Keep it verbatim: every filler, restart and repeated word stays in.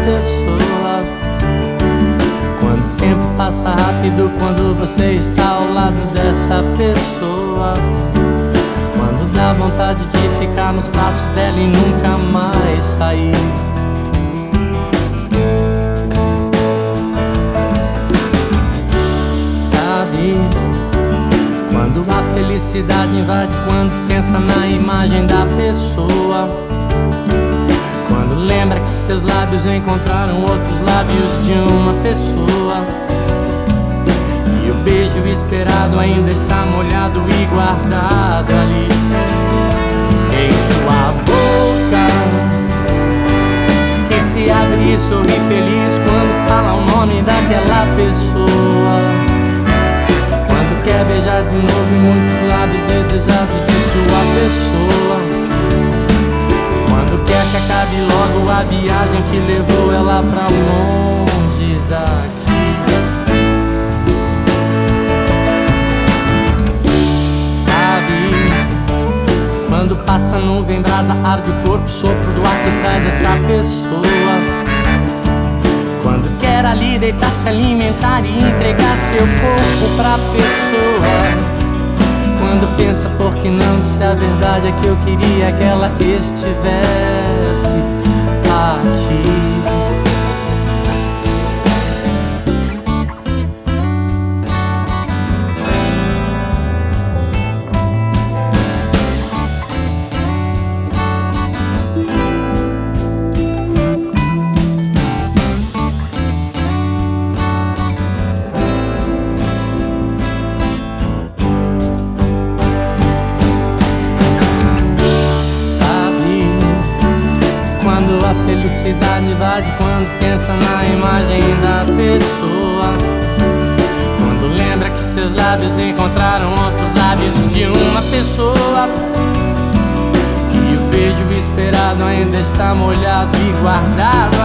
pessoa. Quando o tempo passa rápido, quando você está ao lado dessa pessoa. Quando dá vontade de ficar nos braços dela e nunca mais sair. Sabe, quando a felicidade invade, quando pensa na imagem da pessoa. Quando lembra que seus lábios encontraram outros lábios de uma pessoa. E o beijo esperado ainda está molhado e guardado ali em sua boca, que se abre e sorri feliz quando fala o nome daquela pessoa. Quando quer beijar de novo muitos lábios desejados de sua pessoa. Quando quer que acabe logo a viagem que levou ela pra longe daqui. Quando passa nuvem, brasa, arde o corpo, sopro do ar que traz essa pessoa. Quando quer ali deitar, se alimentar e entregar seu corpo pra pessoa. Quando pensa, por que não, se a verdade é que eu queria que ela estivesse aqui. A felicidade invade quando pensa na imagem da pessoa. Quando lembra que seus lábios encontraram outros lábios de uma pessoa. E o beijo esperado ainda está molhado e guardado